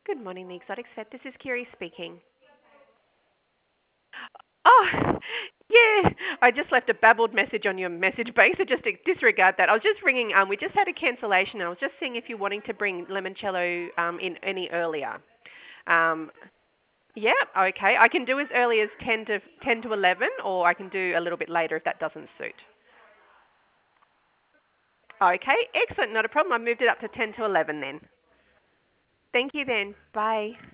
Good morning, the Exotic Vet. This is Kiri speaking. Oh, yeah. I just left a babbled message on your message base, so just disregard that. I was just ringing. We just had a cancellation, and I was just seeing if you're wanting to bring limoncello in any earlier. Um, yeah, okay. I can do as early as 10 to 11, or I can do a little bit later if that doesn't suit. Okay, excellent. Not a problem. I moved it up to 10 to 11 then. Thank you then. Bye.